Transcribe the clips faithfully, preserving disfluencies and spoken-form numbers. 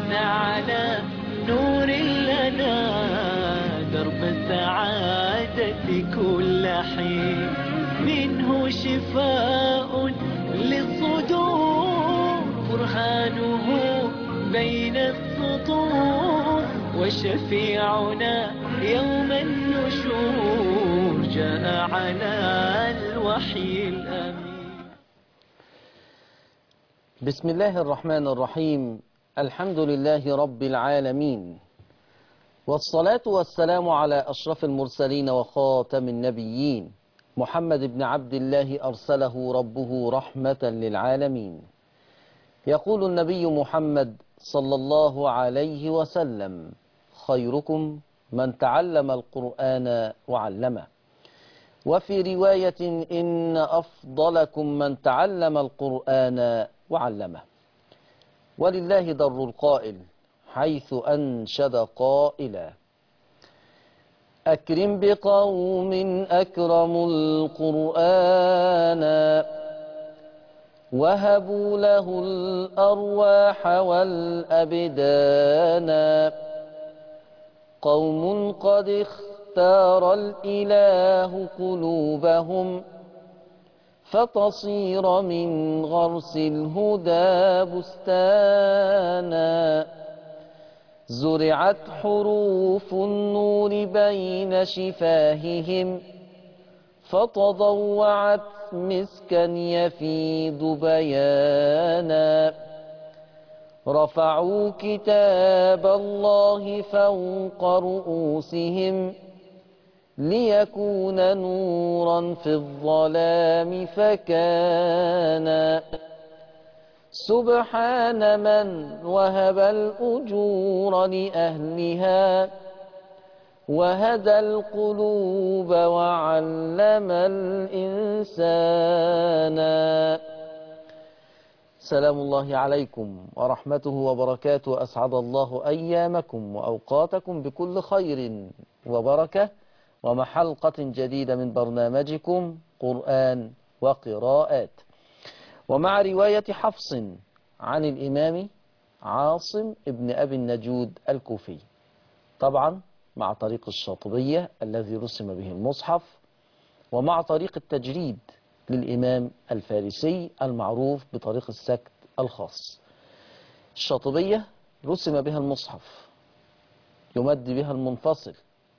على نور لنا درب السعادة كل حين منه شفاء للصدور برهانه بين السطور وشفيعنا يوم النشور جاء على الوحي الأمين. بسم الله الرحمن الرحيم. الحمد لله رب العالمين، والصلاة والسلام على أشرف المرسلين وخاتم النبيين محمد بن عبد الله أرسله ربه رحمة للعالمين. يقول النبي محمد صلى الله عليه وسلم: خيركم من تعلم القرآن وعلمه. وفي رواية: إن أفضلكم من تعلم القرآن وعلمه. ولله در القائل حيث أنشد قائلا: أكرم بقوم أكرموا القرآن وهبوا له الأرواح والأبدان. قوم قد اختار الإله قلوبهم فتصير من غرس الهدى بستانا. زرعت حروف النور بين شفاههم فتضوعت مسكا يفيض بيانا. رفعوا كتاب الله فوق رؤوسهم ليكون نورا في الظلام فكان. سبحان من وهب الأجور لأهلها وهدى القلوب وعلم الإنسان. سلام الله عليكم ورحمته وبركاته. أسعد الله أيامكم وأوقاتكم بكل خير وبركة، ومع حلقة جديدة من برنامجكم قرآن وقراءات، ومع رواية حفص عن الإمام عاصم ابن أبي النجود الكوفي، طبعا مع طريق الشاطبية الذي رسم به المصحف، ومع طريق التجريد للإمام الفارسي المعروف بطريق السكت الخاص. الشاطبية رسم بها المصحف يمد بها المنفصل،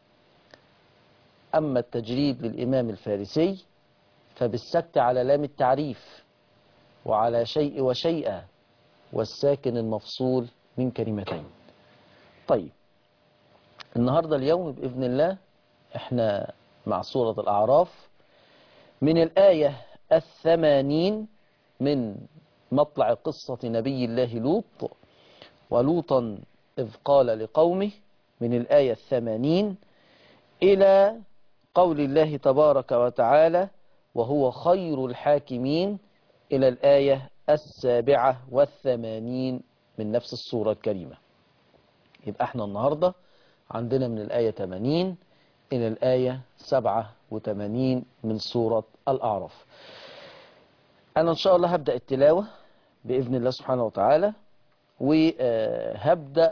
أما التجريد للإمام الفارسي فبالسكت على لام التعريف وعلى شيء وشيئا والساكن المفصول من كلمتين. طيب، النهاردة اليوم بإذن الله احنا مع سورة الأعراف من الآية الثمانين من مطلع قصة نبي الله لوط، ولوطا إذ قال لقومه، من الآية الثمانين إلى قول الله تبارك وتعالى: وهو خير الحاكمين، إلى الآية السابعة والثمانين من نفس السورة الكريمة. يبقى احنا النهاردة عندنا من الآية ثمانين إلى الآية سبعة وثمانين من سورة الأعراف. أنا إن شاء الله هبدأ التلاوة بإذن الله سبحانه وتعالى، وهبدأ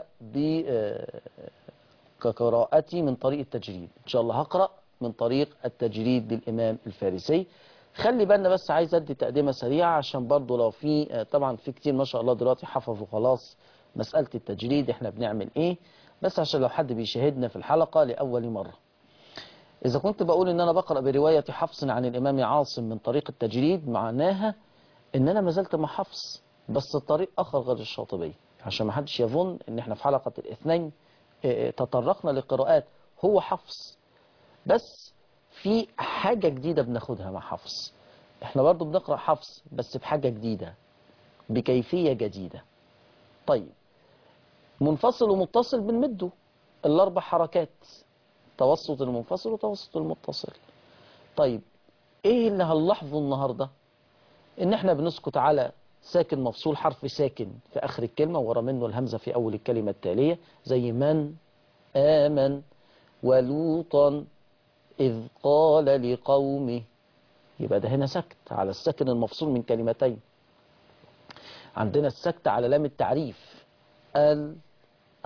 بقراءتي من طريق التجريد. إن شاء الله هقرأ من طريق التجريد للإمام الفارسي. خلي بالنا بس، عايز أدي تقدمة سريعة عشان برضو لو في، طبعا في كتير ما شاء الله دلوقتي حفظوا خلاص مسألة التجريد احنا بنعمل ايه، بس عشان لو حد بيشاهدنا في الحلقة لأول مرة. إذا كنت بقول إن أنا بقرأ برواية حفص عن الإمام عاصم من طريق التجريد، معناها إن أنا ما زلت مع حفص بس الطريق آخر غير الشاطبية، عشان ما حدش يظن إن احنا في حلقة الاثنين تطرقنا لقراءات هو حفص، بس في حاجة جديدة بناخدها مع حفص. احنا برضو بنقرأ حفص بس بحاجة جديدة، بكيفية جديدة. طيب، منفصل ومتصل بنمده الأربع حركات، توسط المنفصل وتوسط المتصل. طيب، ايه اللي هنلاحظه النهاردة؟ ان احنا بنسكت على ساكن مفصول، حرف ساكن في آخر الكلمة ورا منه الهمزة في أول الكلمة التالية، زي من آمن ولوطا إذ قال لقومه، يبقى ده هنا سكت على الساكن المفصول من كلمتين. عندنا السكت على لام التعريف،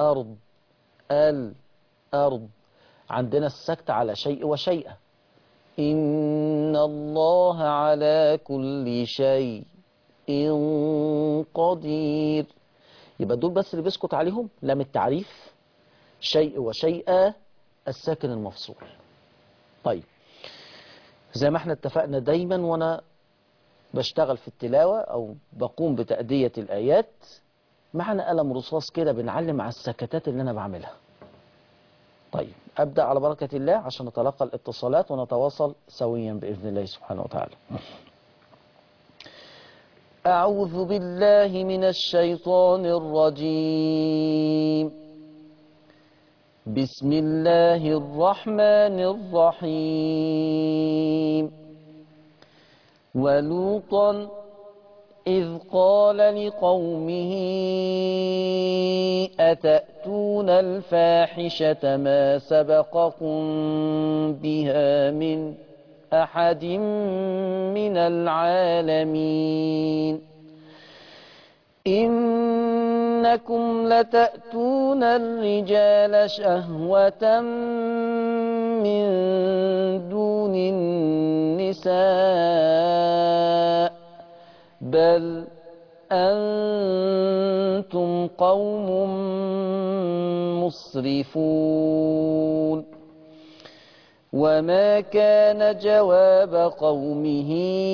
الأرض الأرض. عندنا السكت على شيء وشيئا. إن الله على كل شيء قدير. يبقى دول بس اللي بيسكت عليهم لام التعريف، شيء وشيئا، الساكن المفصول. طيب زي ما احنا اتفقنا دايما وانا بشتغل في التلاوة او بقوم بتأدية الآيات، معنا قلم رصاص كده بنعلم على السكتات اللي انا بعملها. طيب أبدأ على بركة الله عشان نتلقى الاتصالات ونتواصل سويا بإذن الله سبحانه وتعالى. أعوذ بالله من الشيطان الرجيم. بسم الله الرحمن الرحيم. ولوطا إذ قال لقومه أتأتون الفاحشة ما سبقكم بها من أحد من العالمين إنكم لتأتون الرجال شهوة من دون النساء بل أنتم قوم مسرفون. وما كان جواب قومه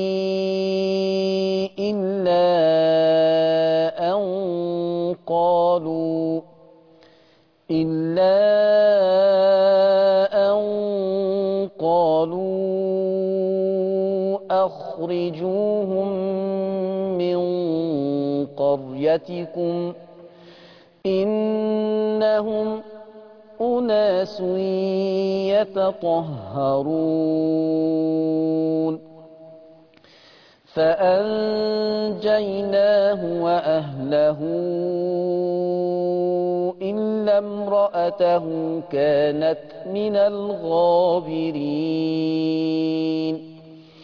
إلا أن قالوا إلا أن قالوا أخرجوهم من قريتكم إنهم أناس يتطهرون. فأنجيناه وأهله إلا امرأته كانت من الغابرين.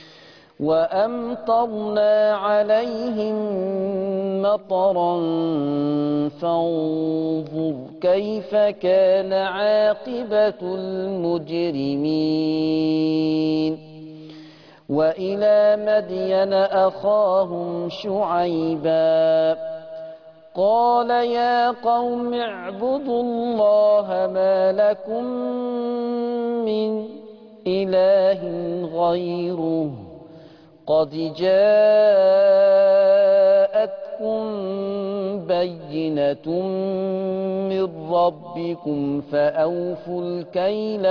وأمطرنا عليهم مطرا فانظر كيف كان عاقبة المجرمين. وإلى مدين أخاهم شعيبا قال يا قوم اعبدوا الله ما لكم من إله غيره قد جاءتكم بينة من ربكم فأوفوا الكيل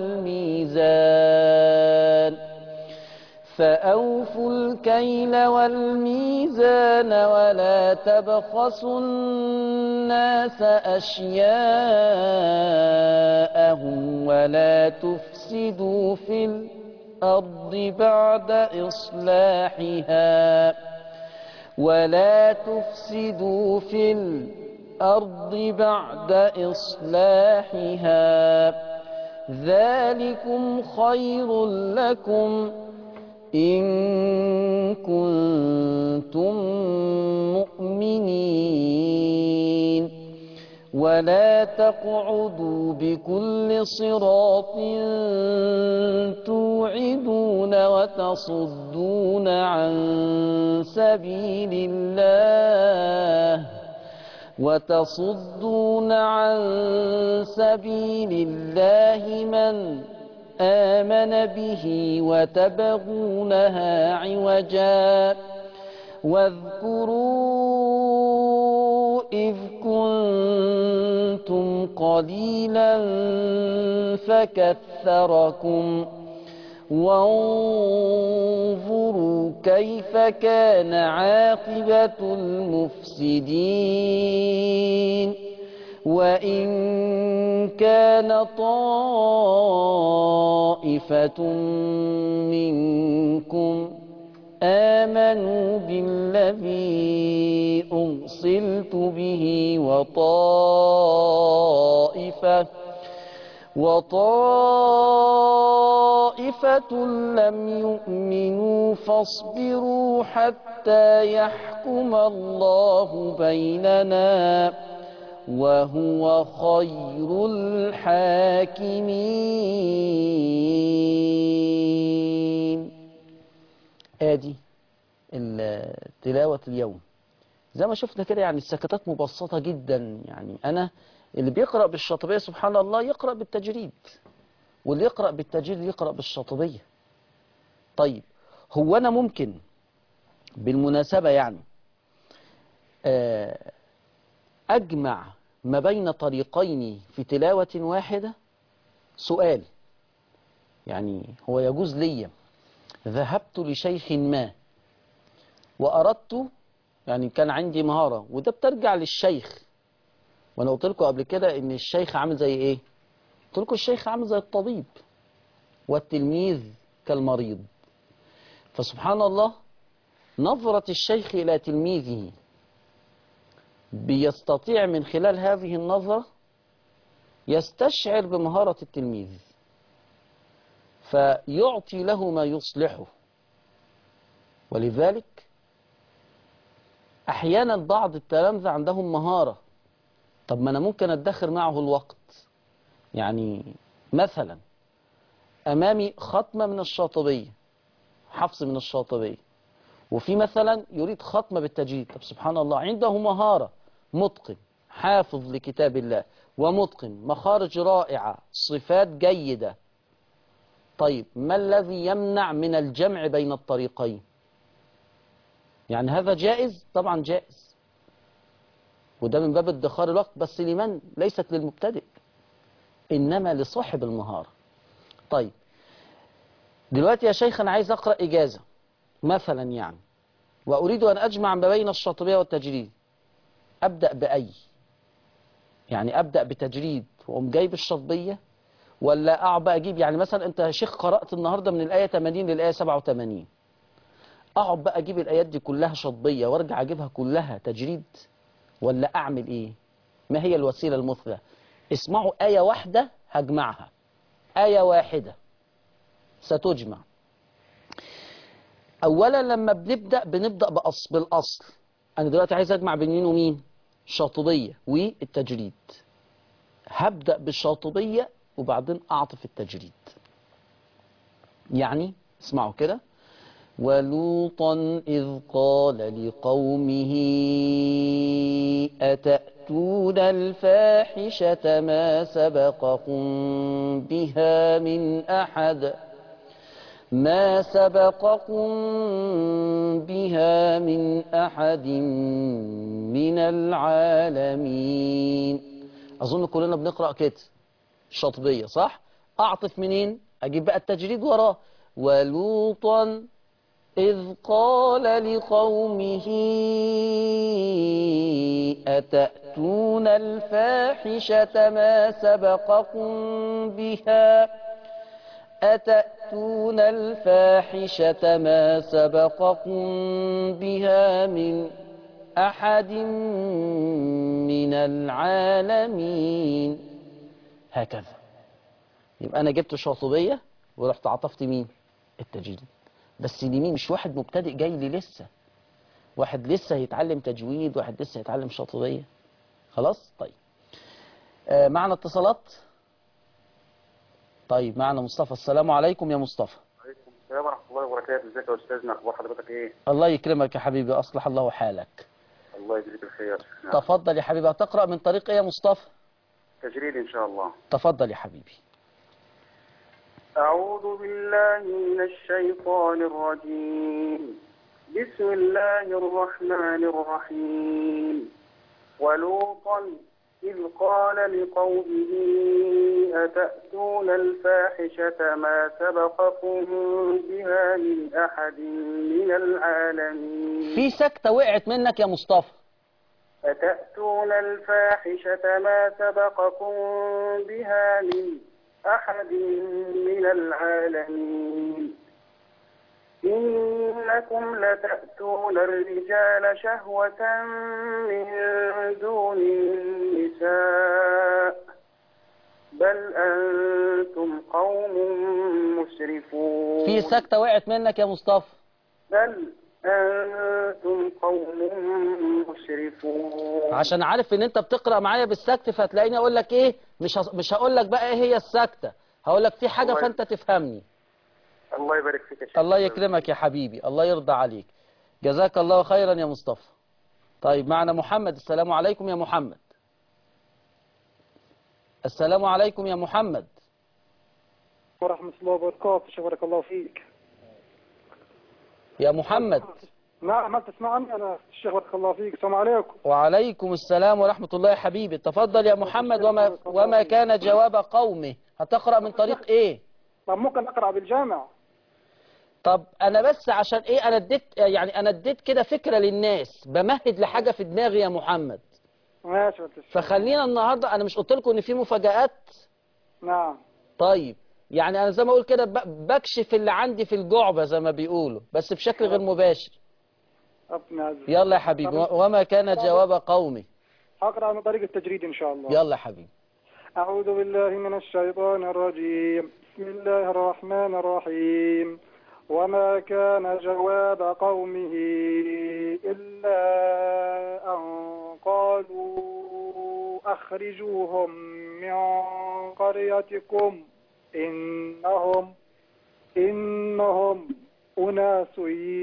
والميزان فأوفوا الكيل والميزان ولا تبخسوا الناس أشياءهم ولا تفسدوا في الأرض بعد إصلاحها ولا تفسدوا في الأرض بعد إصلاحها ذلكم خير لكم إن كنتم مؤمنين. ولا تقعدوا بكل صراط توعدون وتصدون عن سبيل الله وتصدون عن سبيل الله من آمن به وتبغونها عوجا واذكروا إذ كنتم قليلا فكثركم وانظروا كيف كان عاقبة المفسدين. وإن كان طائفة منكم آمنوا بالذي أرسلت به وطائفة وطائفة لم يؤمنوا فاصبروا حتى يحكم الله بيننا وهو خير الحاكمين. ادي تلاوة اليوم. زي ما شفنا كده يعني السكتات مبسطة جدا. يعني انا اللي بيقرأ بالشاطبية سبحان الله يقرأ بالتجريد، واللي يقرأ بالتجريد يقرأ بالشاطبية. طيب هو انا ممكن بالمناسبة يعني اجمع ما بين طريقين في تلاوة واحدة؟ سؤال. يعني هو يجوز لي ذهبت لشيخ ما وأردت، يعني كان عندي مهارة، وده بترجع للشيخ. وانا قلت لكم قبل كده ان الشيخ عامل زي ايه؟ قلت لكم الشيخ عامل زي الطبيب والتلميذ كالمريض. فسبحان الله نظرة الشيخ إلى تلميذه بيستطيع من خلال هذه النظرة يستشعر بمهارة التلميذ فيعطي له ما يصلحه. ولذلك أحيانا بعض التلامذة عندهم مهارة، طب ما أنا ممكن أدخر معه الوقت. يعني مثلا أمامي ختمة من الشاطبية، حفظ من الشاطبية، وفي مثلا يريد ختمة بالتجريد. طب سبحان الله عنده مهارة، متقن حافظ لكتاب الله ومتقن مخارج رائعة صفات جيدة. طيب ما الذي يمنع من الجمع بين الطريقين؟ يعني هذا جائز؟ طبعا جائز، وده من باب ادخار الوقت، بس لمن؟ ليست للمبتدئ إنما لصاحب المهارة. طيب دلوقتي يا شيخ أنا عايز أقرأ إجازة مثلا يعني، وأريد أن أجمع ما بين الشاطبية والتجريد، أبدأ بأي؟ يعني أبدأ بتجريد وأقوم جايب الشاطبية، ولا أقعد بقى أجيب؟ يعني مثلا أنت يا شيخ قرأت النهاردة من الآية ثمانين للآية سبعة وثمانين، أقعد بقى أجيب الآيات دي كلها شاطبية وأرجع أجيبها كلها تجريد، ولا أعمل إيه؟ ما هي الوسيلة المثلى؟ اسمعوا آية واحدة هجمعها، آية واحدة ستجمع. أولا لما بنبدأ بنبدأ بأصل بالأصل. أنا دلوقتي عايز أجمع بين مين ومين؟ الشاطبية والتجريد. هبدأ بالشاطبية وبعدين أعطف التجريد. يعني اسمعوا كده: ولوطا إذ قال لقومه أتأتون الفاحشة ما سبقكم بها من أحد ما سبقكم بها من أحد من العالمين. أظن كلنا بنقرأ كده الشاطبية صح؟ أعطف منين؟ أجيب بقى التجريد وراه. ولوطا إذ قال لقومه أتأتون الفاحشة ما سبقكم بها أتأتون الفاحشة ما سبقكم بها من أحد من العالمين. هكذا. يبقى أنا جبت شاطبية ورحت عطفت مين؟ التجريد. بس لمين؟ مش واحد مبتدئ جاي لي لسه، واحد لسه هيتعلم تجويد، واحد لسه هيتعلم شاطبية. خلاص؟ طيب آه معنا اتصالات. طيب معنا مصطفى. السلام عليكم يا مصطفى. وعليكم السلام ورحمة الله وبركاته. ازيك يا أستاذنا؟ أخبار حضرتك إيه؟ الله يكرمك يا حبيبي، أصلح الله حالك. الله يجزيك الخير. نعم. تفضل يا حبيبي. هتقرأ من طريق إيه يا مصطفى؟ تجريد إن شاء الله. تفضل يا حبيبي. أعوذ بالله من الشيطان الرجيم. بسم الله الرحمن الرحيم. ولوطا إذ قال لقومه أتأتون الفاحشة ما سبقكم بها من أحد من العالمين. في سكتة وقعت منك يا مصطفى. أتأتون الفاحشة ما سبقكم بها من أحد من العالمين. إنكم لتأتون الرجال شهوة من دون النساء بل أنتم قوم مسرفون. في سكتة وقعت منك يا مصطفى. بل أنتم قوم مسرفون. عشان عارف ان انت بتقرأ معايا بالسكت، فتلاقيني اقول لك ايه، مش هص- مش هقول لك بقى ايه هي السكتة، هقول لك في حاجة الله فانت تفهمني. الله يبارك فيك يا شيخ. الله يكرمك يا حبيبي، الله يرضى عليك، جزاك الله خيرا يا مصطفى. طيب معنا محمد. السلام عليكم يا محمد. السلام عليكم يا محمد. ورحمة الله وبركاته. شكرك الله فيك يا محمد. نعم، هل تسمعني؟ أنا الشيخ بارك الله فيك. السلام عليكم. وعليكم السلام ورحمة الله يا حبيبي. تفضل يا محمد. وما, وما كان جواب قومه، هتقرأ من طريق ايه؟ طب ممكن أقرأ بالجامع؟ طب انا بس عشان ايه، انا اديت يعني انا اديت كده فكرة للناس، بمهد لحاجة في دماغي يا محمد. ماشي يا أستاذ. فخلينا النهاردة، انا مش قلت لكم ان في مفاجآت؟ نعم. طيب يعني انا زي ما اقول كده ب- بكشف اللي عندي في الجعبة زي ما بيقولوا، بس بشكل غير مباشر. ربنا يعزك. يلا يا حبيبي. و- وما كان جواب قومه. أقرأ من طريق التجريد إن شاء الله. يلا يا حبيبي. أعوذ بالله من الشيطان الرجيم. بسم الله الرحمن الرحيم. وما كان جواب قومه إلا أن قالوا أخرجوهم من قريتكم إنهم إنهم أناس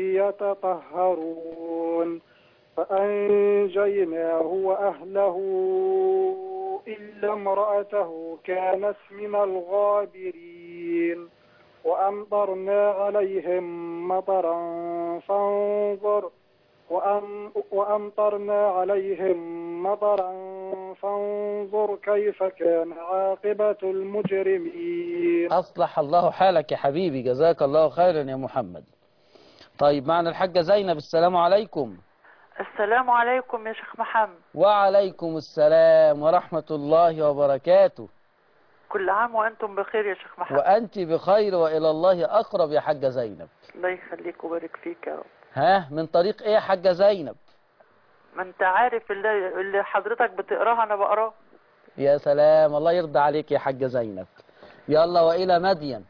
يتطهرون فأنجيناه وأهله إلا امرأته كانت من الغابرين وأمطرنا عليهم مطرا فانظر وأم وأمطرنا عليهم مطرا فانظر كيف كان عاقبة المجرمين. أصلح الله حالك يا حبيبي، جزاك الله خيرا يا محمد. طيب معنا الحاجة زينب. السلام عليكم. السلام عليكم يا شيخ محمد. وعليكم السلام ورحمة الله وبركاته. كل عام وأنتم بخير يا شيخ محمد. وأنت بخير وإلى الله أقرب يا حاجة زينب. الله يخليك ويبارك فيك يا رب. ها، من طريق إيه يا حاجة زينب؟ ما أنت عارف اللي, اللي حضرتك بتقراها أنا بقراه. يا سلام، الله يرضى عليك يا حاجة زينب. يلا وإلى مدين.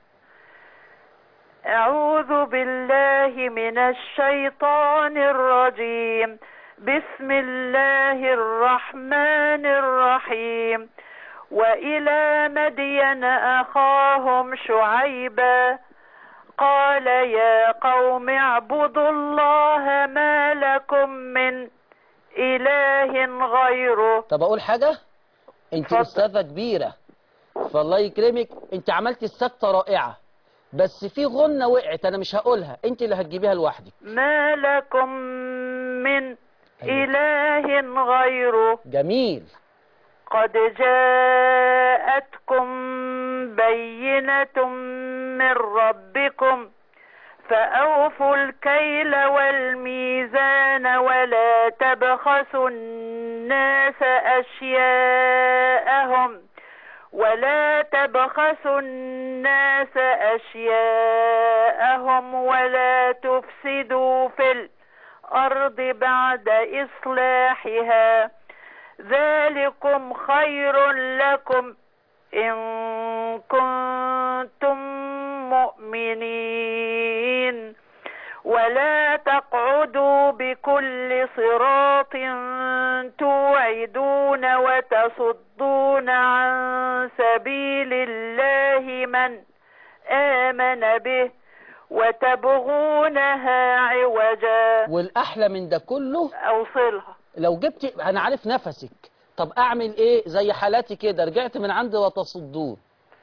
أعوذ بالله من الشيطان الرجيم. بسم الله الرحمن الرحيم. وإلى مدين أخاهم شعيبا قال يا قوم اعبدوا الله ما لكم من إله غيره. طب أقول حاجة؟ أنت اتفضل. أستاذة كبيرة، فالله يكرمك، أنت عملت السكتة رائعة، بس في غنة وقعت أنا مش هقولها، أنت اللي هتجيبيها لوحدك. ما لكم من إله غيره. جميل. قد جاءتكم بينة من ربكم فأوفوا الكيل والميزان ولا تبخسوا الناس أشياءهم ولا تبخسوا الناس أشياءهم ولا تفسدوا في الأرض بعد إصلاحها ذلكم خير لكم إن كنتم مؤمنين ولا تقعدوا بكل صراط توعدون وتصدون عن سبيل الله من آمن به وتبغونها عوجا. والأحلى من ده كله أوصلها. لو جبت، أنا عارف نفسك، طب أعمل إيه؟ زي حالاتي كده، رجعت من عند وتصدون.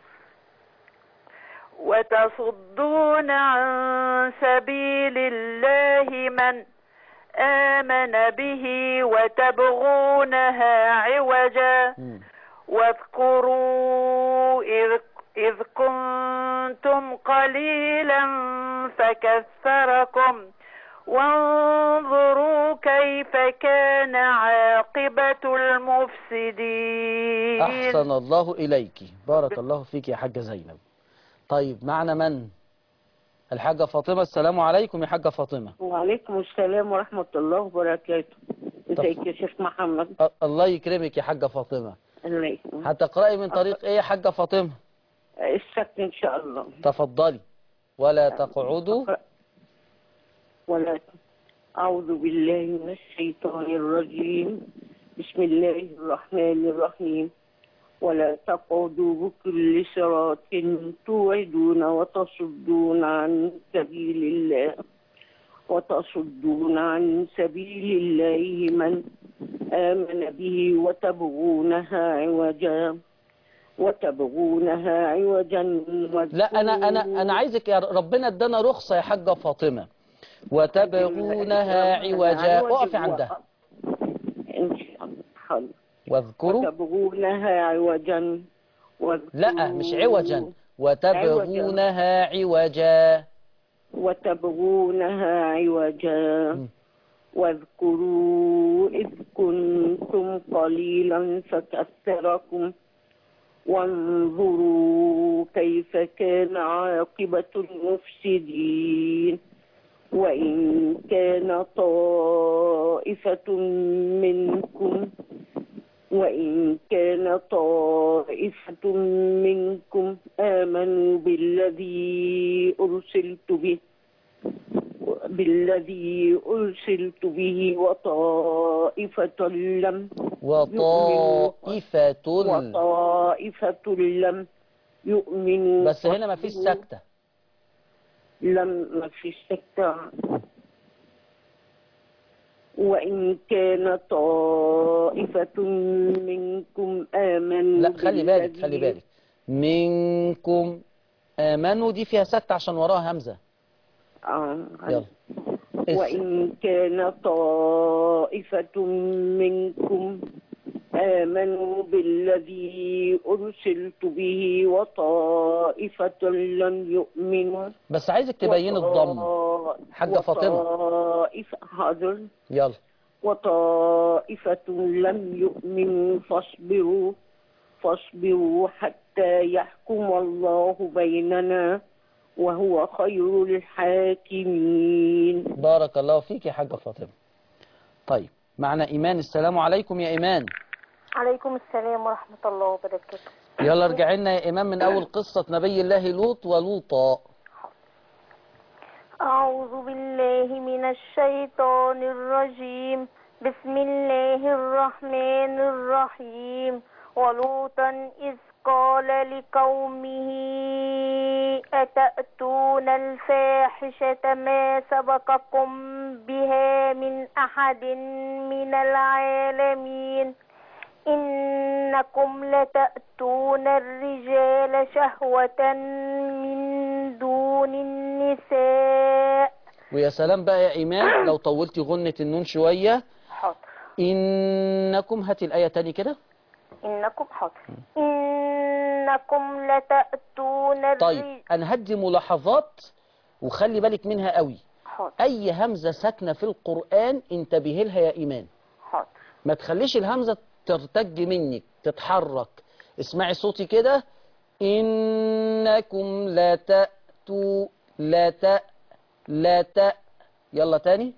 وتصدون عن سبيل الله من آمن به وتبغونها عوجا. واذكروا إذ, إذ كنتم قليلا فكثركم وانظروا كيف كان عاقبة المفسدين. أحسن الله إليك، بارك الله فيك يا حاجة زينب. طيب معنا من؟ الحاجة فاطمة. السلام عليكم يا حاجة فاطمة. وعليكم السلام ورحمة الله وبركاته. ازيك يا شيخ محمد؟ أ- الله يكرمك يا حاجة فاطمة. الله يكرمك. هتقرأي من طريق إيه يا حاجة فاطمة؟ السبت إن شاء الله. تفضلي. ولا تقعدوا ولا أعوذ بالله من الشيطان الرجيم. بسم الله الرحمن الرحيم. ولا تقعدوا بكل صراط توعدون وتصدون عن سبيل الله وتصدون عن سبيل الله من آمن به وتبغونها عوجا وتبغونها عوجا. لا أنا أنا أنا عايزك يا ربنا ادانا رخصة يا حاجة فاطمة. وتبغونها عوجا، اقفي عندها. إن شاء الله. حاضر. واذكروا. وتبغونها عوجا. لا مش عوجا، وتبغونها عوجا. وتبغونها عوجا. واذكروا إذ كنتم قليلا فكثركم وانظروا كيف كان عاقبة المفسدين. وإن كان طائفة منكم وإن كان طائفة منكم آمنوا بالذي أرسلت به بالذي أرسلت به وطائفة لم وطائفة وطائفة لم يؤمنوا. بس هنا ما فيش سكتة. لم ما فيش سكتة. وإن كان طائفة منكم آمنوا. لا خلي بالك خلي بالك منكم آمنوا دي فيها سكتة عشان وراها همزة. آه. يلا. وإن كان طائفة منكم آمنوا بالذي أرسلت به وطائفة لم يؤمنوا. بس عايزك تبين الضم حاجة فاطمة. وطائفة حاضر. يلا. وطائفة لم يؤمنوا فاصبروا فاصبروا حتى يحكم الله بيننا وهو خير الحاكمين. بارك الله فيك يا حاجة فاطمة. طيب معنا إيمان. السلام عليكم يا إيمان. عليكم السلام ورحمة الله وبركاته. يلا ارجع لنا يا إيمان من أول قصة نبي الله لوط ولوطا. أعوذ بالله من الشيطان الرجيم. بسم الله الرحمن الرحيم. ولوطا إذ قال لقومه أتأتون الفاحشة ما سبقكم بها من أحد من العالمين إنكم لتأتون الرجال شهوة من دون النساء. ويا سلام بقى يا إيمان لو طولتي غنة النون شوية. حاضر. إنكم هاتي الآية تاني كده. إنكم حاضر. إنكم لتأتون الرجال. طيب أنا هدي ملاحظات وخلي بالك منها قوي. حاضر. أي همزة ساكنة في القرآن انتبهي لها يا إيمان. حاضر. ما تخليش الهمزة ترتج منك تتحرك. اسمعي صوتي كده. إنكم لتأتوا لتأ لتأ. يلا تاني.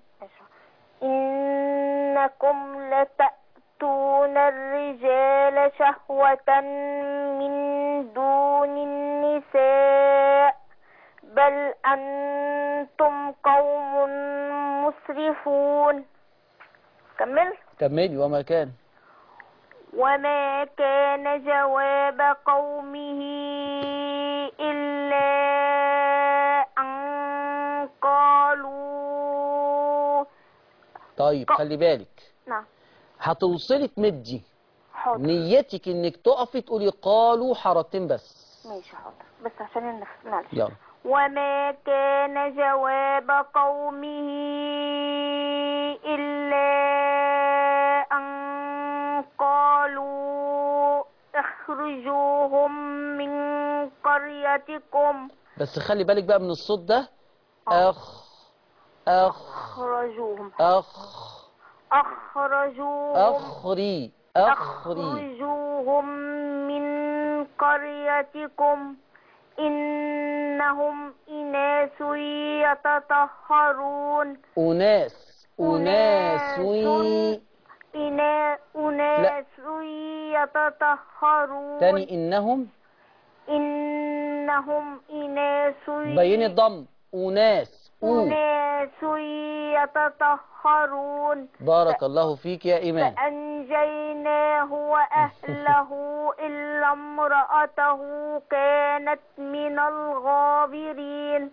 إنكم لتأتون الرجال شهوة من دون النساء بل أنتم قوم مسرفون. كمل. كملي. وما كان وما كان جواب قومه إلا أن قالوا. طيب خلي بالك. نعم. هتوصلي تمدي. حاضر. نيتك انك تقفي تقولي قالوا حركتين بس. ماشي حاضر بس عشان النفس. معلش. يلا. وما كان جواب قومه إلا أن قالوا اخرجوهم من قريتكم. بس خلي بالك بقى من الصوت ده. آه. أخ أخ اخرجوهم. أخ اخرجوهم. أخري أخري اخرجوهم من قريتكم إنهم إناس يتطهرون. أناس أناس إنا أناس يتطهرون. تاني. إنهم إنهم إناس بيني الضم. أناس أناس يتطهرون. بارك الله فيك يا إيمان. فأنجيناه وأهله إلا امرأته كانت من الغابرين.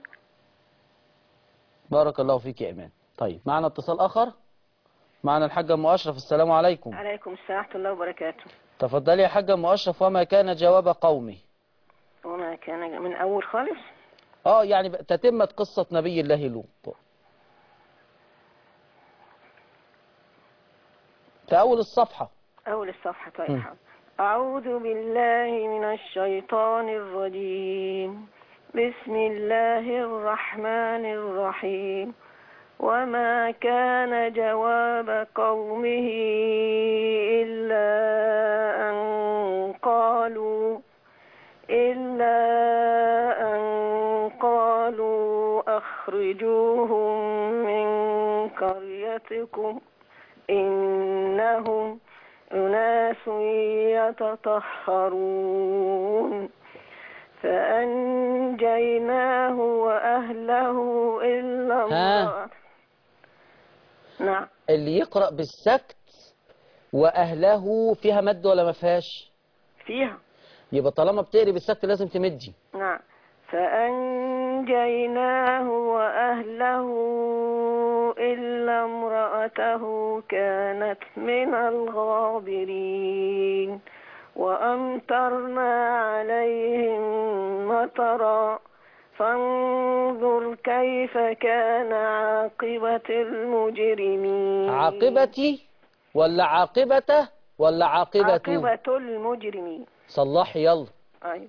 بارك الله فيك يا إيمان. طيب معنا اتصال آخر، معنا الحاجة أم أشرف. السلام عليكم. عليكم السلام ورحمة الله وبركاته. تفضلي يا حاجة أم أشرف. وما كان جواب قومه. وما كان من أول خالص. اه يعني تتمة قصة نبي الله لوط في أول الصفحة. أول الصفحة. طيب حاضر. أعوذ بالله من الشيطان الرجيم. بسم الله الرحمن الرحيم. وما كان جواب قومه إلا أن قالوا إلا أن قالوا أخرجوهم من قريتكم إنهم أناس يتطهرون. فأنجيناه وأهله إلا امرأته. نعم. اللي يقرأ بالسكت وأهله فيها مد ولا ما فيهاش؟ فيها. يبقى طالما بتقري بالسكت لازم تمدي. نعم. فأنجيناه وأهله إلا امرأته كانت من الغابرين. وأمطرنا عليهم مطرا فانظر كيف كان عاقبة المجرمين. عاقبتي ولا عاقبته ولا عاقبته؟ عاقبة المجرمين. صلحي يلا. أيوة.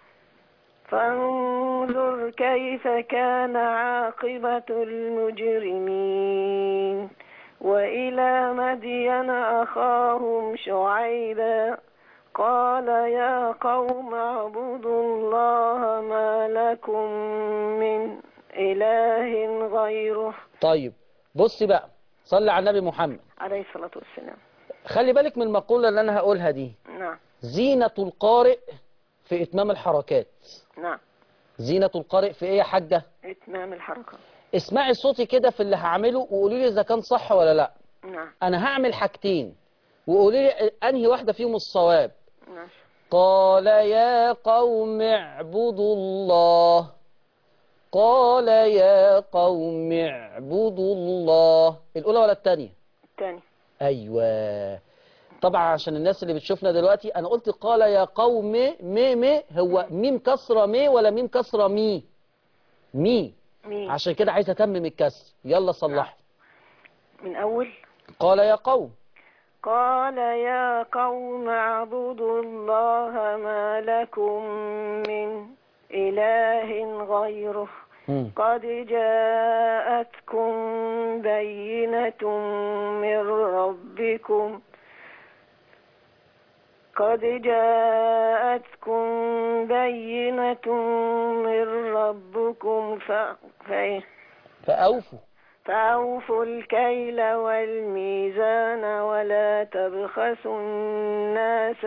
فانظر كيف كان عاقبة المجرمين. وإلى مدين أخاهم شعيبا قال يا قوم اعبدوا الله ما لكم من إله غيره. طيب بصي بقى، صلي على النبي محمد عليه الصلاة والسلام. خلي بالك من المقولة اللي أنا هقولها دي. نعم. زينة القارئ في إتمام الحركات. نعم. زينة القارئ في إيه يا حاجة؟ إتمام الحركات. اسمعي صوتي كده في اللي هعمله وقولي لي إذا كان صح ولا لأ. نعم. أنا هعمل حاجتين وقولي لي أنهي واحدة فيهم الصواب. نعم. قال يا قوم اعبدوا الله. قال يا قوم اعبدوا الله. الأولى ولا الثانية؟ الثانية. أيوة. طبعا عشان الناس اللي بتشوفنا دلوقتي أنا قلت قال يا قوم مي مي هو ميم كسرة مي ولا ميم كسرة مي؟ مي. مي. عشان كده عايز أتمم الكسر. يلا صلحي. من أول. قال يا قوم. قال يا قوم اعبدوا الله ما لكم من إله غيره مم. قد جاءتكم بينة من ربكم قد جاءتكم بينة من ربكم ف... ف... فأوفوا فأوفوا الكيل والميزان ولا تبخسوا الناس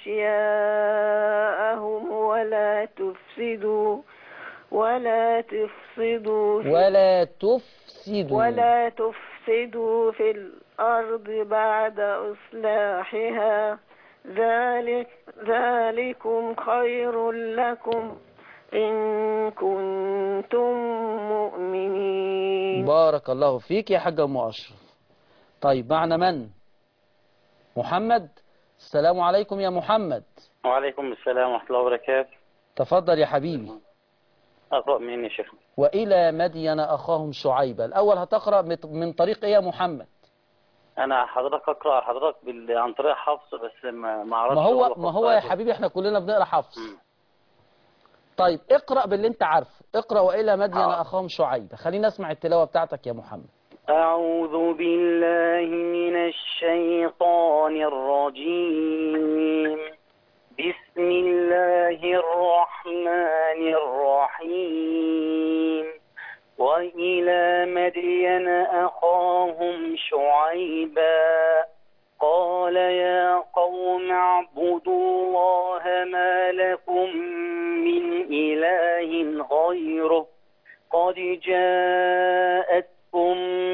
أشياءهم ولا تفسدوا ولا تفسدوا في ولا تفسدوا ولا تفسدوا في الأرض بعد إصلاحها ذلك ذلكم خير لكم إن كنتم مؤمنين. بارك الله فيك يا حاجة أم أشرف. طيب معنا من؟ محمد. السلام عليكم يا محمد. وعليكم السلام ورحمة الله وبركاته. تفضل يا حبيبي. أقرأ منين يا شيخ؟ وإلى مدين أخاهم شعيبا. الأول هتقرأ من طريق إيه يا محمد؟ أنا حضرتك أقرأ حضرتك بال... عن طريق حفص بس ما ما أعرفش. ما هو ما هو يا حبيبي إحنا كلنا بنقرأ حفص. م. طيب اقرأ باللي أنت عارفه. اقرأ وإلى مدين آه. أخاهم شعيبا. خلينا نسمع التلاوة بتاعتك يا محمد. أعوذ بالله من الشيطان الرجيم. بسم الله الرحمن الرحيم. وإلى مدين أخاهم شعيبا قال يا قوم اعبدوا الله ما لكم من إله غيره قد جاءتكم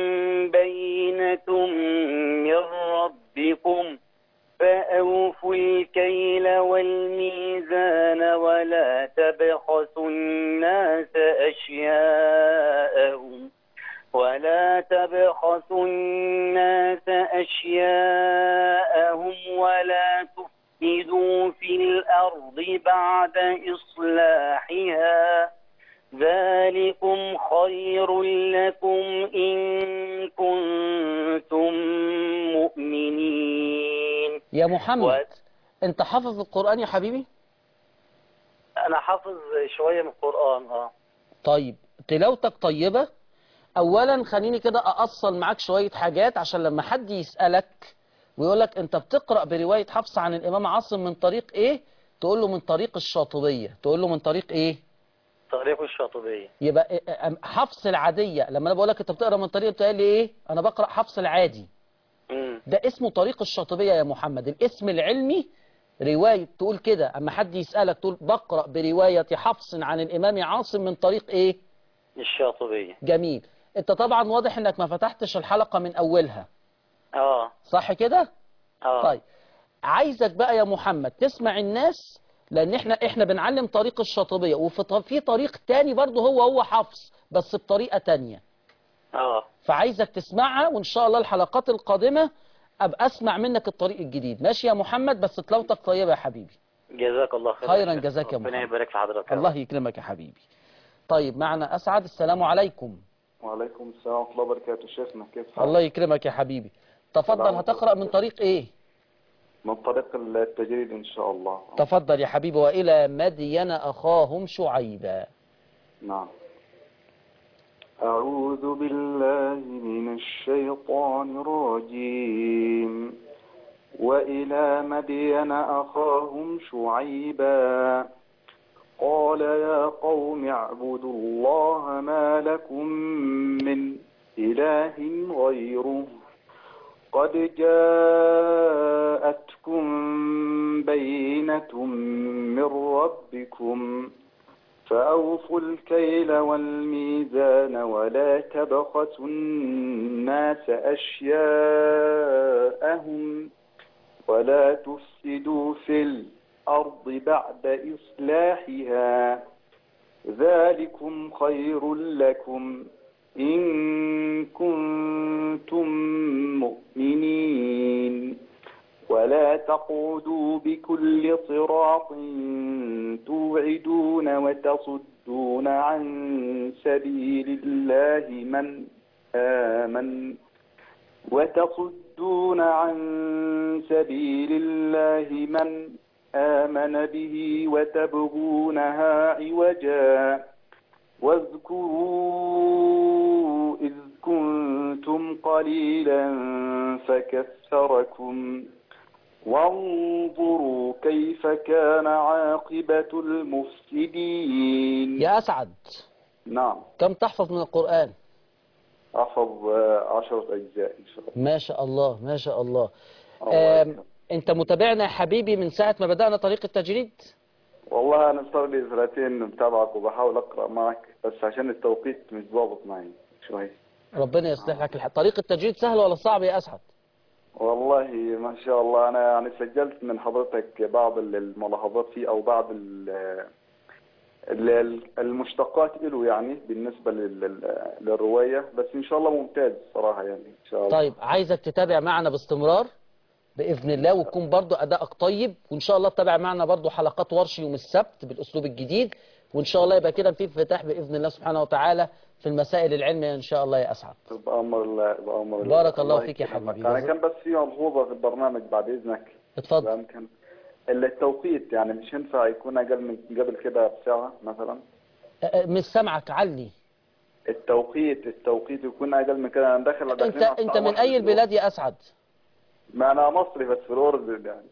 بينة من ربكم فأوفوا الكيل والميزان ولا تبخسوا الناس أشياءهم ولا تبخسوا الناس أشياءهم ولا تفسدوا في الأرض بعد إصلاحها ذلكم خير لكم إن كنتم مؤمنين. يا محمد و... انت حافظ القرآن يا حبيبي؟ انا حافظ شوية من القرآن. اه طيب تلاوتك طيبة. اولا خليني كده اأصل معاك شوية حاجات عشان لما حد يسألك ويقولك انت بتقرأ برواية حفص عن الامام عاصم من طريق ايه، تقول له من طريق الشاطبية. تقول له من طريق ايه؟ طريق الشاطبية. يبقى حفص العادية. لما انا بقولك انت بتقرأ من طريق بتقول لي ايه؟ انا بقرأ حفص العادي. مم. ده اسمه طريق الشاطبية يا محمد. الاسم العلمي رواية. تقول كده اما حد يسألك تقول بقرأ برواية حفص عن الامام عاصم من طريق ايه؟ الشاطبية. جميل. انت طبعا واضح انك ما فتحتش الحلقة من اولها. اه صح كده؟ اه طيب عايزك بقى يا محمد تسمع الناس، لان احنا احنا بنعلم طريق الشاطبية وفي في طريق تاني برضه هو هو حفص بس بطريقة تانية. اه فعايزك تسمعها وان شاء الله الحلقات القادمة ابقى اسمع منك الطريق الجديد. ماشي يا محمد؟ بس تلاوتك طيبة يا حبيبي. جزاك الله خير. خيرا جزاك يا محمد. ربنا يبارك في حضرتك. الله يكرمك يا حبيبي. طيب معنا اسعد. السلام عليكم. وعليكم السلام ورحمة الله وبركاته. شيخنا كيف حالك؟ الله يكرمك يا حبيبي. تفضل. هتقرأ من طريق ايه؟ من طريق التجريد ان شاء الله. تفضل يا حبيبي. وإلى مدين أخاهم شعيبا. نعم. أعوذ بالله من الشيطان الرجيم. وإلى مدين أخاهم شعيبا قال يا قوم اعبدوا الله ما لكم من إله غيره قد جاءتكم بينة من ربكم فأوفوا الكيل والميزان ولا تبخسوا الناس أشياءهم ولا تفسدوا في الأرض بعد إصلاحها ذلكم خير لكم إن كنتم مؤمنين ولا تقعدوا بكل صراط توعدون وتصدون عن سبيل الله من آمن وتصدون عن سبيل الله من آمن به وتبغونها عوجا واذكروا إذ كنتم قليلا فكثركم وانظروا كيف كان عاقبة المفسدين. يا أسعد. نعم. كم تحفظ من القرآن؟ أحفظ عشرة أجزاء إن شاء الله. ما شاء الله ما شاء الله. الله أنت متابعنا يا حبيبي من ساعة ما بدأنا طريق التجريد؟ والله أنا صار لي سنتين متابعك وبحاول أقرأ معك بس عشان التوقيت مش ضابط معي شوي. ربنا يصلح لك الحال. طريق التجريد سهل ولا صعب يا أسعد؟ والله ما شاء الله أنا يعني سجلت من حضرتك بعض الملاحظات فيه أو بعض المشتقات له يعني بالنسبة للرواية بس إن شاء الله ممتاز صراحة يعني إن شاء الله. طيب عايزك تتابع معنا باستمرار بإذن الله وتكون برضو أدائك طيب وإن شاء الله تتابع معنا برضو حلقات ورش يوم السبت بالأسلوب الجديد وإن شاء الله يبقى كده في انفتاح بإذن الله سبحانه وتعالى في المسائل العلمية إن شاء الله يا أسعد. بأمر الله بأمر الله. بارك الله فيك يا حبيبي. أنا كان بس في ملحوظة في البرنامج بعد إذنك. اتفضل. كان التوقيت يعني مش ينفع يكون أقل من قبل كده بساعة مثلا؟ مش سامعك علي. التوقيت التوقيت يكون أقل من كده. أنا داخل أنت أنت من أي البلاد يا أسعد؟ ما أنا مصري بس في الأردن يعني.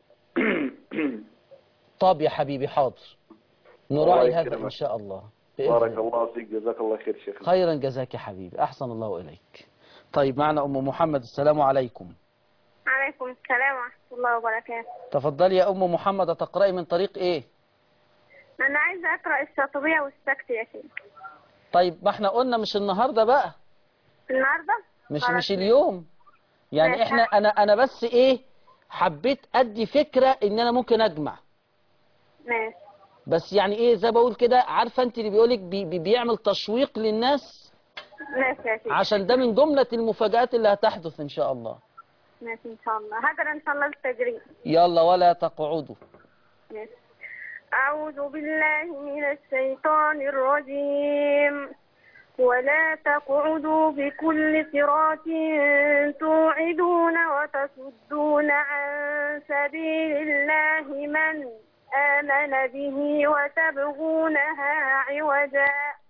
طب يا حبيبي حاضر نراعي هذا إن شاء الله. بارك الله فيك جزاك الله خير شيخ. خيرا جزاك يا حبيبي. أحسن الله إليك. طيب معنا أم محمد. السلام عليكم. عليكم السلام ورحمة الله وبركاته. تفضلي يا أم محمد. تقرأي من طريق إيه؟ أنا عايزة أقرأ الشاطبية والسكت يا شيخ. طيب ما احنا قلنا مش النهاردة بقى، النهارده مش خلاص مش اليوم. يعني ماشي. احنا انا انا بس ايه، حبيت ادي فكرة ان انا ممكن اجمع، ماشي. بس يعني ايه زي بقول كده، عارفة انت اللي بيقولك بي بي بيعمل تشويق للناس، ماشي يا سيدي. عشان ده من جملة المفاجآت اللي هتحدث ان شاء الله. ماشي ان شاء الله. هذا ان شاء الله التجريب. يلا ولا تقعدوا. ماشي. أعوذ بالله من الشيطان الرجيم. ولا تقعدوا بكل صراط توعدون وتصدون عن سبيل الله من آمن به وتبغونها عوجا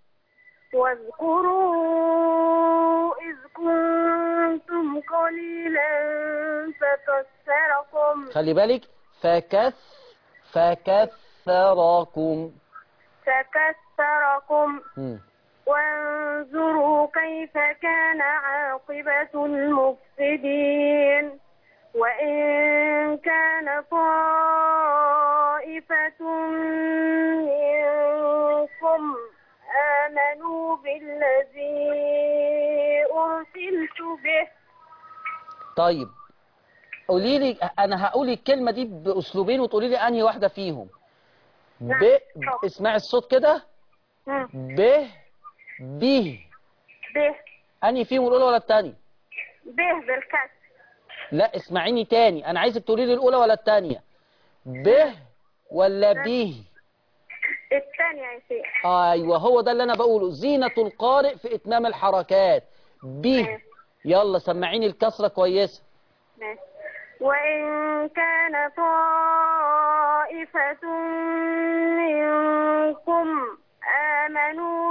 واذكروا إذ كنتم قليلا فكثركم خلي بالك، فكث فكثركم فكثركم مم. وانظروا كيف كان عاقبة المفسدين. وإن كان طائفة منكم آمنوا بالذي أرسلت به. طيب قولي لي، انا هقول الكلمة دي باسلوبين وتقولي لي انهي واحدة فيهم. ب، اسمعي الصوت كده. ب به به. انهي فيهم، الاولى ولا الثانيه؟ به بالكسر. لا اسمعيني تاني، انا عايزك تقولي لي الاولى ولا الثانيه. به ولا به؟ الثانية يا شيخ. ايوه هو ده اللي انا بقوله، زينة القارئ في اتمام الحركات. به. يلا سمعيني الكسرة كويسة. ماشي. وإن كان طائفة منكم آمنوا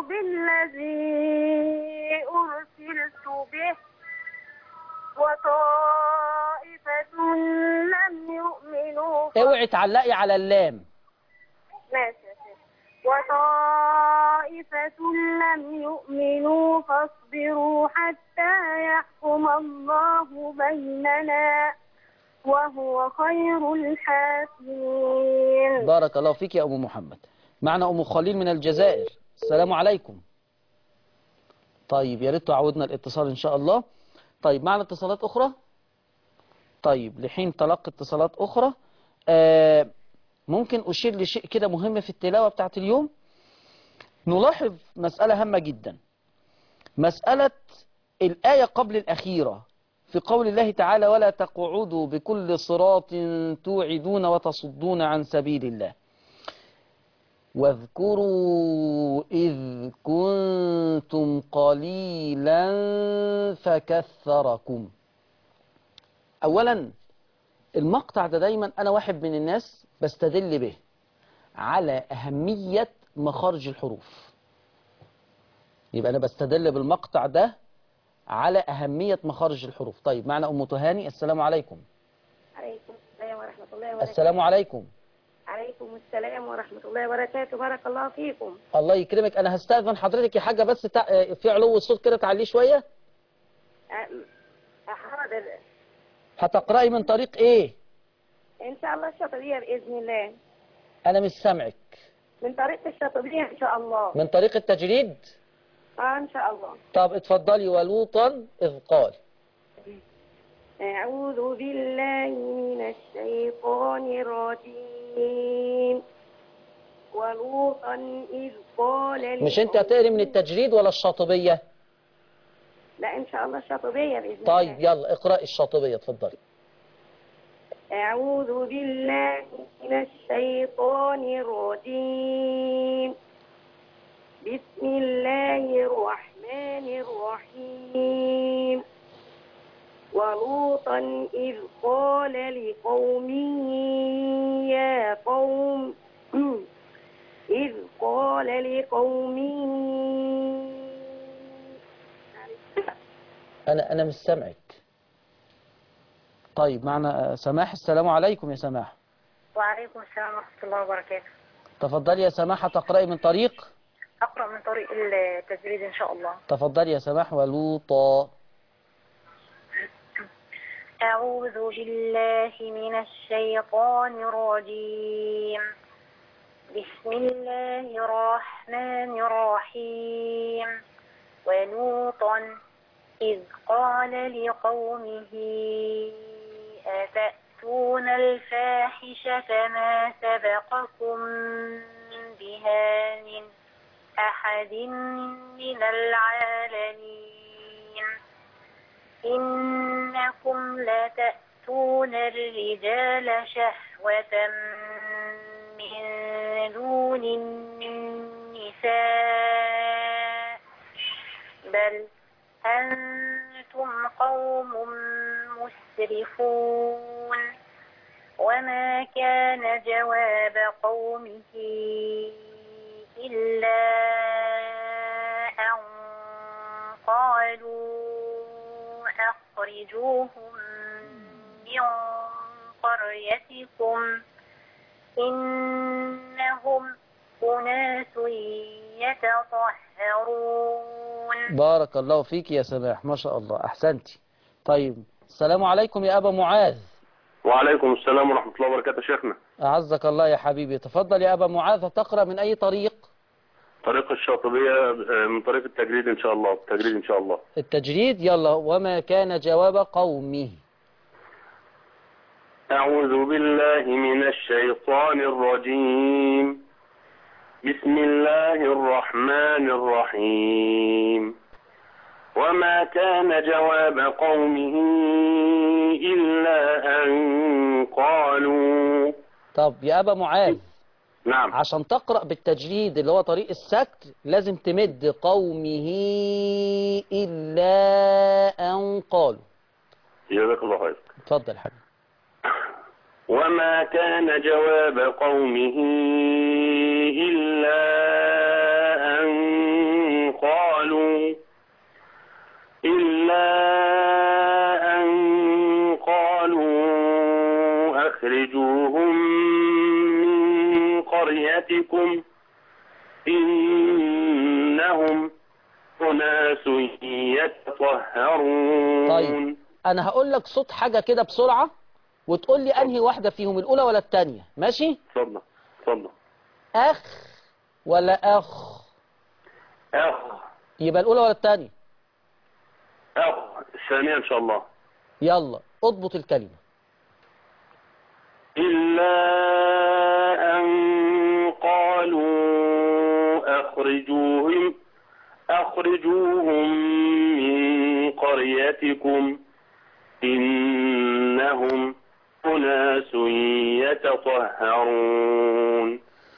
بالذي أرسلت به وطائفة لم يؤمنوا. اوعي تعلقي على اللام. ماشي يا شيخ. وطائفة لم يؤمنوا فاصبروا حتى يحكم الله بيننا وهو خير الحاكمين. بارك الله فيك يا أبو محمد. معنا أم خليل من الجزائر. السلام عليكم. طيب يا ريت تعودنا الاتصال إن شاء الله. طيب معنا اتصالات أخرى. طيب لحين تلقي اتصالات أخرى آه ممكن أشير لشيء كده مهم في التلاوة بتاعت اليوم. نلاحظ مسألة هامة جدا، مسألة الآية قبل الأخيرة في قول الله تعالى ولا تقعدوا بكل صراط توعدون وتصدون عن سبيل الله. واذكروا إذ كنتم قليلا فكثركم. أولا المقطع ده دايما أنا واحد من الناس بستدل به على أهمية مخارج الحروف. يبقى أنا بستدل بالمقطع ده على أهمية مخارج الحروف. طيب معنا أم تهاني. السلام عليكم. عليكم السلام ورحمة الله وبركاته. السلام عليكم. عليكم السلام ورحمة الله وبركاته. بارك الله فيكم. الله يكرمك. أنا هستأذن حضرتك يا حاجة بس تع... في علو الصوت كده تعليه شوية. حاضر. هتقرأي من طريق إيه؟ إن شاء الله الشاطبية بإذن الله. أنا مش سامعك. من طريق الشاطبية إن شاء الله. من طريق التجريد؟ آه إن شاء الله. طب اتفضلي. ولوطا إذ قال. أعوذ بالله من الشيطان الرجيم. ولوطا إذ قال. مش أنت هتقري من التجريد ولا الشاطبية؟ لا إن شاء الله الشاطبية بإذن الله. طيب يلا اقرأي الشاطبية اتفضلي. أعوذ بالله من الشيطان الرجيم. بسم الله الرحمن الرحيم. ولوطا إذ قال لقومه يا قوم إذ قال لقومه أنا أنا مش سامعك. طيب معنا سماح. السلام عليكم يا سماح. وعليكم السلام ورحمة الله وبركاته. تفضلي يا سماح. تقرأي من طريق؟ أقرأ من طريق التجريد إن شاء الله. تفضلي يا سماح. ولوطا. أعوذ بالله من الشيطان الرجيم. بسم الله الرحمن الرحيم. ولوطا إذ قال لقومه أتأتون الفاحشة ما سبقكم بها من أحد من العالمين إنكم لتأتون الرجال شهوة من دون النساء بل أنتم قوم مسرفون. وما كان جواب قومه إلا أن قالوا أخرجوهم من قريتكم إنهم أناس يتطهرون. بارك الله فيك يا سماح، ما شاء الله، أحسنتي. طيب السلام عليكم يا أبا معاذ. وعليكم السلام ورحمة الله وبركاته شيخنا. أعزك الله يا حبيبي. تفضل يا أبا معاذ، تقرأ من أي طريق؟ طريق الشاطبية، من طريق التجريد إن شاء الله. التجريد إن شاء الله. التجريد، يلا. وما كان جواب قومه. أعوذ بالله من الشيطان الرجيم. بسم الله الرحمن الرحيم. وما كان جواب قومه إلا أن قالوا. طب يا أبا معاذ، نعم، عشان تقرأ بالتجريد اللي هو طريق السكت لازم تمد قومه إلا أن قالوا. جزاك الله خير. اتفضل حبيبي. وما كان جواب قومه إلا أن قالوا إلا أن قالوا أخرجوهم من قريتكم إنهم أناس يتطهرون. طيب أنا هقول لك صوت حاجة كده بسرعة وتقول لي أنهي واحدة فيهم، الأولى ولا الثانية، ماشي؟ اتفضل اتفضل. أخ ولا أخ؟ أخ. يبقى الأولى ولا الثانية؟ أخ. الثانية إن شاء الله. يلا اضبط الكلمة. إلا أن قالوا أخرجوهم أخرجوهم من قريتكم إنهم أناس يتطهرون.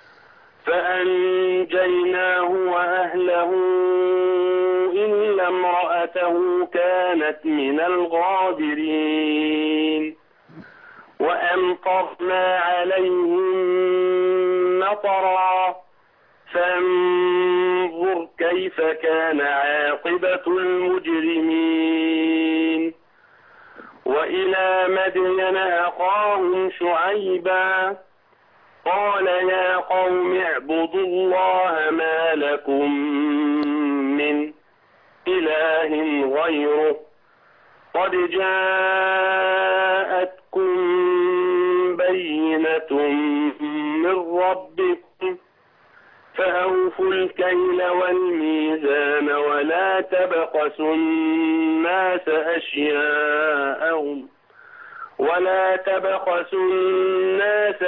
فأنجيناه وأهله إلا امرأته كانت من الغابرين. وأمطرنا عليهم مطرا فانظر كيف كان عاقبة المجرمين. وإلى مدين أخاهم شعيبا قال يا قوم اعبدوا الله ما لكم من إله غيره قد جاءتكم بينة من ربكم فأوفوا الكيل والميزان ولا تبخسوا الناس أشياءهم ولا تبخسوا الناس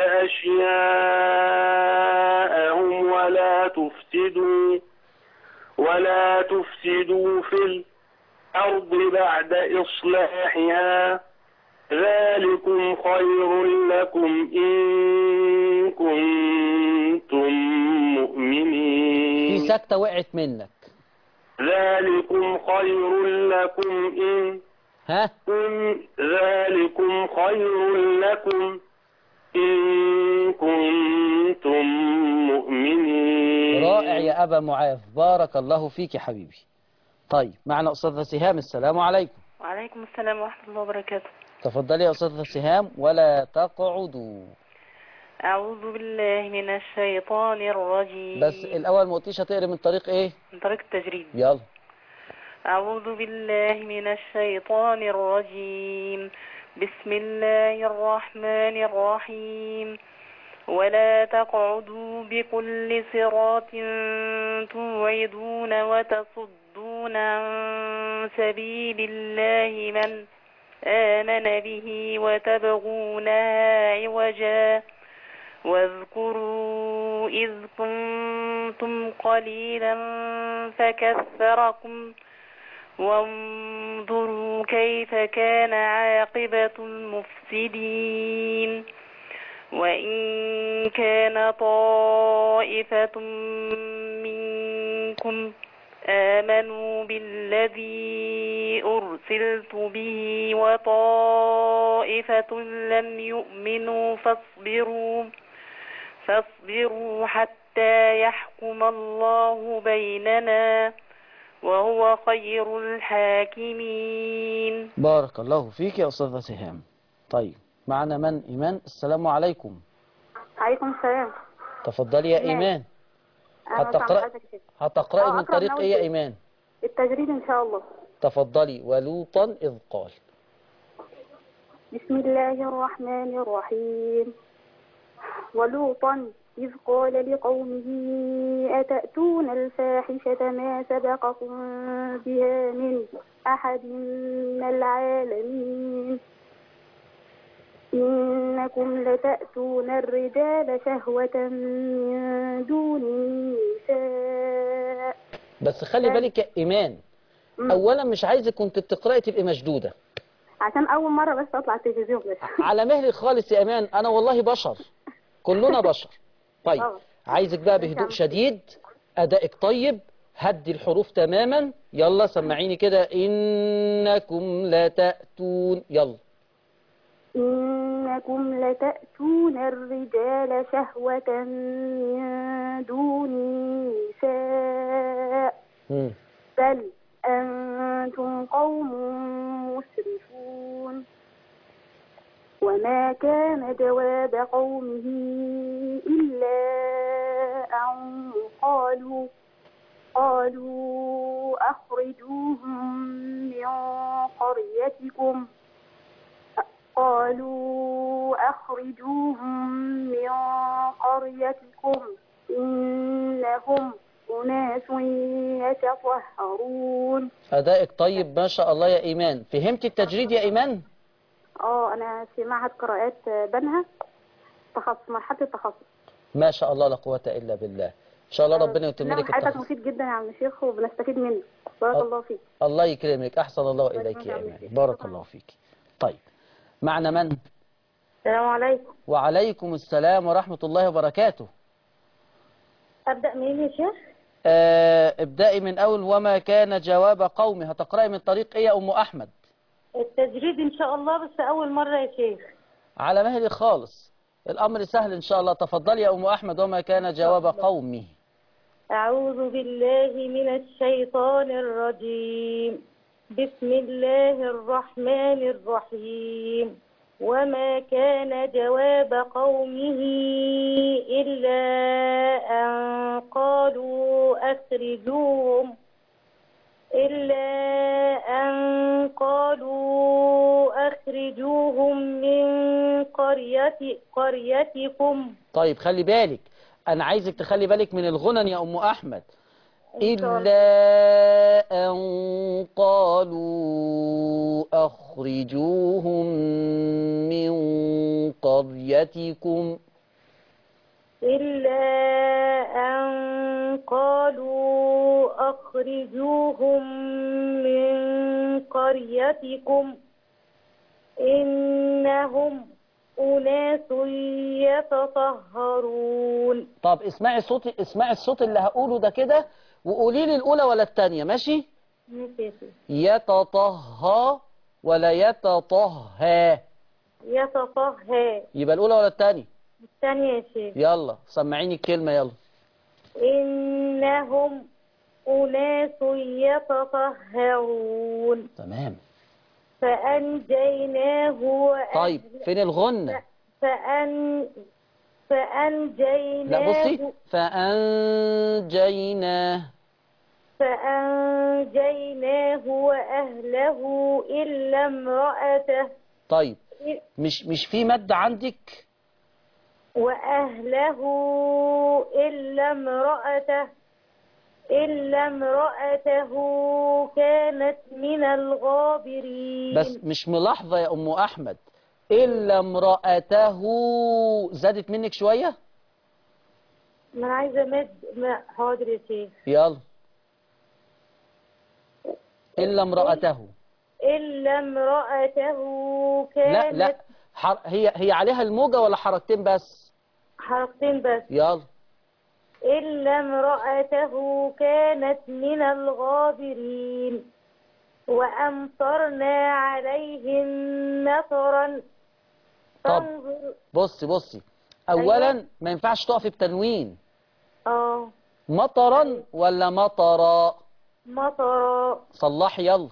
أشياءهم ولا تفسدوا ولا تفسدوا في الأرض بعد إصلاحها ذلكم خير لكم إن كنتم مؤمنين. في سكتة وقعت منك. ذلكم خير لكم إن ها إن ذلكم خير لكم إن كنتم مؤمنين. رائع يا أبا معاذ، بارك الله فيك يا حبيبي. طيب معنا أستاذة سهام. السلام عليكم. وعليكم السلام ورحمة الله وبركاته. تفضلي يا أستاذة سهام. ولا تقعدوا. أعوذ بالله من الشيطان الرجيم. بس الأول ما قلتيش هتقري من طريق إيه؟ من طريق التجريد. يلا. أعوذ بالله من الشيطان الرجيم. بسم الله الرحمن الرحيم. ولا تقعدوا بكل صراط توعدون وتصدون عن سبيل الله من آمن به وتبغونها عوجا واذكروا إذ كنتم قليلا فكثركم وانظروا كيف كان عاقبة المفسدين وإن كان طائفة منكم آمنوا بالذي أرسلت به وطائفة لم يؤمنوا فاصبروا فاصبروا حتى يحكم الله بيننا وهو خير الحاكمين. بارك الله فيك يا أستاذة سهام. طيب معنا من؟ إيمان. السلام عليكم. عليكم السلام. تفضلي يا إيمان. هتقرأ هتقرأي من طريق إيه يا إيمان؟ التجريد إن شاء الله. تفضلي. ولوطا إذ قال. بسم الله الرحمن الرحيم. ولوطا إذ قال لقومه أتأتون الفاحشة ما سبقكم بها من أحد من العالمين إنكم لتأتون الرجال شهوة من دون النساء. بس خلي بالك يا إيمان، أولا مش عايزك كنت بتقرأي تبقي مشدودة عشان أول مرة بس أطلع التلفزيون بس. على مهلي خالص يا إيمان، أنا والله بشر، كلنا بشر. طيب عايزك بقى بهدوء شديد، أدائك طيب، هدي الحروف تماما. يلا سمعيني كده. إنكم لتأتون. يلا. إنكم لتأتون الرجال شهوة من دون النساء بل أنتم قوم مسرفون. وما كان جواب قومه إلا أن قالوا قالوا أخرجوهم من قريتكم قالوا أخرجوهم من قريتكم إنهم أناس يتطهرون. أدائك طيب ما شاء الله يا إيمان. فهمت التجريد يا إيمان؟ اه أنا في معهد قراءات بنها، تخصص مرحلة التخصص. ما شاء الله لا قوة إلا بالله. إن شاء الله ربنا يتم لك التخصص. حضرتك مفيد جدا يا عم الشيخ وبنستفيد منه. بارك أ... الله فيك. الله يكرمك. أحسن الله إليك يا إيمان. بارك الله فيك. طيب معنا من؟ السلام عليكم. وعليكم السلام ورحمة الله وبركاته. أبدأ منين يا شيخ؟ آه ابدأي من أول. وما كان جواب قومي. هتقرأي من طريق إيه يا أم أحمد؟ التجريد إن شاء الله، بس أول مرة يا شيخ. على مهلي خالص، الأمر سهل إن شاء الله. تفضلي يا أم أحمد. وما كان جواب قومه. أعوذ بالله من الشيطان الرجيم. بسم الله الرحمن الرحيم. وما كان جواب قومه إلا أن قالوا أخرجوهم إلا أن قالوا أخرجوهم من قرية قريتكم. طيب خلي بالك، أنا عايزك تخلي بالك من الغنن يا أم أحمد. إلا أن قالوا أخرجوهم من قريتكم إلا أن قالوا أخرجوهم من قريتكم إنهم أناس يتطهرون. طب اسمعي الصوت، اسمعي الصوت اللي هقوله ده كده وقولي لي الأولى ولا الثانية. ماشي؟ ماشي. يتطهى ولا يتطهى؟ يتطهى. يبقى الأولى ولا الثانية؟ الثانية يا شيخ. يلا سمعيني الكلمة. يلا. إنهم أناس يتطهرون. تمام. فأنجيناه وأهله. طيب فين الغنة؟ فأن فأنجيناه. لا بصي، فأنجيناه فأنجيناه وأهله إلا امرأته. طيب مش مش في مد عندك؟ وأهله إلا امرأته إلا امرأته كانت من الغابرين. بس مش ملاحظة يا أم أحمد إلا امرأته زادت منك شوية؟ ما أنا عايزة مد ما حاضر يا شيخ. يلا إلا امرأته إلا امرأته كانت. لا لا حر... هي هي عليها الموجة ولا حركتين بس؟ حركتين بس. يلا إلا امرأته كانت من الغابرين وأمطرنا عليهم مطرا. طب بصي بصي أولا أيوة. ما ينفعش تقفي بتنوين. اه مطرا ولا مطرا؟ مطرا. صلحي يلا.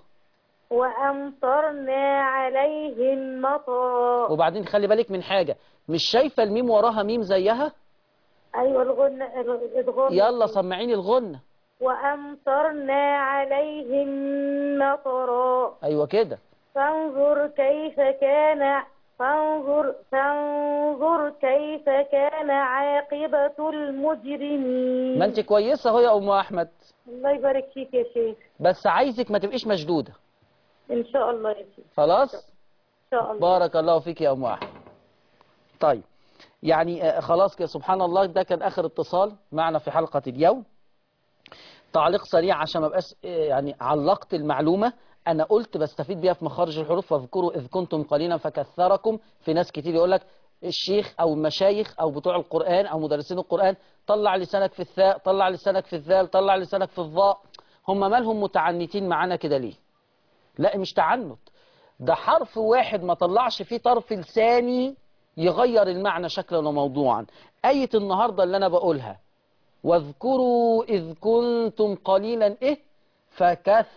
وأمطرنا عليهم مطرا. وبعدين خلي بالك من حاجة، مش شايفة الميم وراها ميم زيها؟ أيوة الغنة الغنة. يلا سمعيني الغنة. وأمطرنا عليهم مطرا. أيوة كده. فانظر كيف كان فانظر فانظر كيف كان عاقبة المجرمين. ما انت كويسة اهو يا أم أحمد. الله يبارك فيك يا شيخ. بس عايزك ما تبقيش مشدودة. إن شاء الله يا شيخ. خلاص؟ إن شاء الله. بارك الله فيك يا أم أحمد. طيب يعني خلاص كده سبحان الله، ده كان آخر اتصال معنا في حلقة اليوم. تعليق سريع عشان ما بقاش يعني علقت المعلومة. أنا قلت بستفيد بيها في مخارج الحروف، فاذكروا إذ كنتم قليلا فكثركم. في ناس كتير يقول لك الشيخ أو المشايخ أو بتوع القرآن أو مدرسين القرآن طلع لسانك في الثاء، طلع لسانك في الذال، طلع لسانك في الظاء. هم مالهم متعنتين معانا كده ليه؟ لا مش تعنت، ده حرف واحد ما طلعش فيه طرف لساني يغير المعنى شكلا وموضوعا. آية النهاردة اللي أنا بقولها واذكروا إذ كنتم قليلا إيه فكث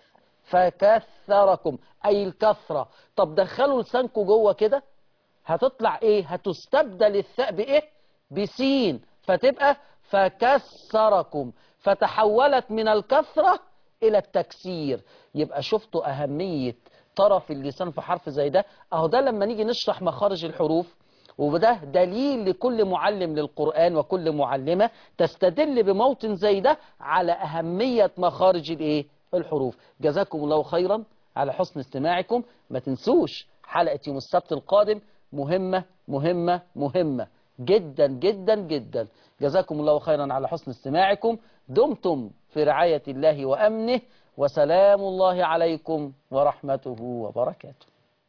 فكثركم أي الكثرة. طب دخلوا لسانكم جوه كده هتطلع إيه؟ هتستبدل الثاء بإيه؟ بسين، فتبقى فكثركم، فتحولت من الكثرة إلى التكسير. يبقى شفتوا أهمية طرف اللسان في حرف زي ده؟ أهو ده لما نيجي نشرح مخارج الحروف، وده دليل لكل معلم للقرآن وكل معلمة تستدل بموطن زي ده على أهمية مخارج الإيه؟ الحروف. جزاكم الله خيرا على حسن استماعكم. ما تنسوش حلقة يوم السبت القادم مهمة مهمة مهمة جدا جدا جدا. جزاكم الله خيرا على حسن استماعكم. دمتم في رعاية الله وأمنه، وسلام الله عليكم ورحمته وبركاته.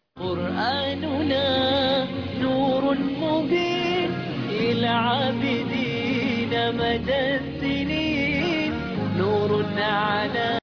قرآننا نور مبين للعابدين مدى السنين، نور على